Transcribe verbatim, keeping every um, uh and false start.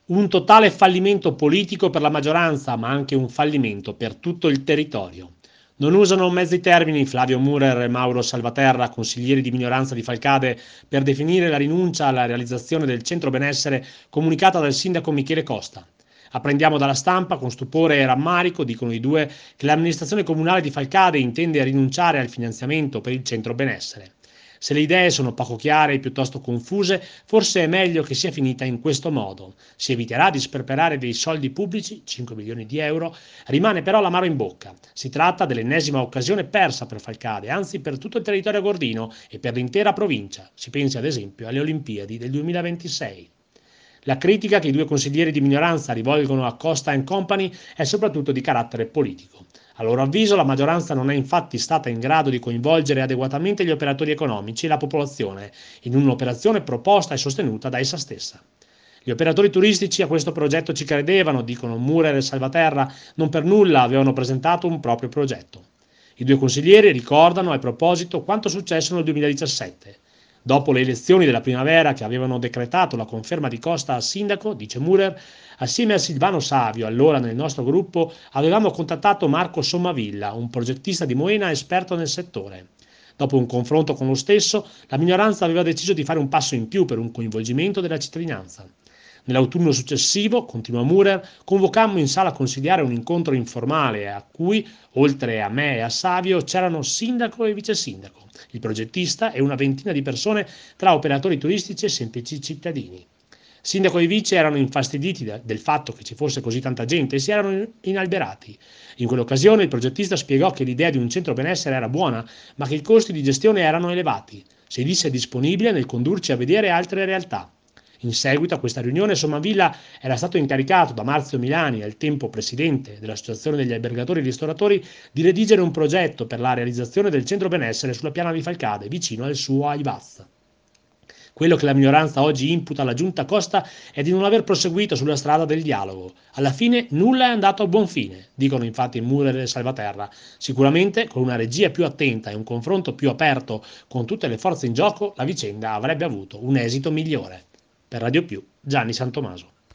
Un totale fallimento politico per la maggioranza, ma anche un fallimento per tutto il territorio. Non usano mezzi termini Flavio Murer e Mauro Salvaterra, consiglieri di minoranza di Falcade, per definire la rinuncia alla realizzazione del centro benessere comunicata dal sindaco Michele Costa. Apprendiamo dalla stampa, con stupore e rammarico, dicono i due, che l'amministrazione comunale di Falcade intende rinunciare al finanziamento per il centro benessere. Se le idee sono poco chiare e piuttosto confuse, forse è meglio che sia finita in questo modo. Si eviterà di sperperare dei soldi pubblici, cinque milioni di euro, rimane però l'amaro in bocca. Si tratta dell'ennesima occasione persa per Falcade, anzi per tutto il territorio gordino e per l'intera provincia. Si pensi ad esempio alle Olimpiadi del duemilaventisei. La critica che i due consiglieri di minoranza rivolgono a Costa and Company è soprattutto di carattere politico. A loro avviso la maggioranza non è infatti stata in grado di coinvolgere adeguatamente gli operatori economici e la popolazione in un'operazione proposta e sostenuta da essa stessa. Gli operatori turistici a questo progetto ci credevano, dicono Murer e Salvaterra, non per nulla avevano presentato un proprio progetto. I due consiglieri ricordano a proposito quanto successo nel duemiladiciassette. Dopo le elezioni della primavera che avevano decretato la conferma di Costa a sindaco, dice Murer, assieme a Silvano Savio, allora nel nostro gruppo, avevamo contattato Marco Sommavilla, un progettista di Moena esperto nel settore. Dopo un confronto con lo stesso, la minoranza aveva deciso di fare un passo in più per un coinvolgimento della cittadinanza. Nell'autunno successivo, continua Murer, convocammo in sala consigliare un incontro informale a cui, oltre a me e a Savio, c'erano sindaco e vice sindaco, il progettista e una ventina di persone tra operatori turistici e semplici cittadini. Sindaco e vice erano infastiditi da, del fatto che ci fosse così tanta gente e si erano inalberati. In quell'occasione il progettista spiegò che l'idea di un centro benessere era buona, ma che i costi di gestione erano elevati. Si disse disponibile nel condurci a vedere altre realtà. In seguito a questa riunione Sommavilla era stato incaricato da Marzio Milani, al tempo presidente dell'Associazione degli Albergatori e Ristoratori, di redigere un progetto per la realizzazione del centro benessere sulla piana di Falcade, vicino al suo Aivaz. Quello che la minoranza oggi imputa alla giunta Costa è di non aver proseguito sulla strada del dialogo. Alla fine nulla è andato a buon fine, dicono infatti Murer e Salvaterra. Sicuramente con una regia più attenta e un confronto più aperto con tutte le forze in gioco, la vicenda avrebbe avuto un esito migliore. Per Radio Più, Gianni Santomaso.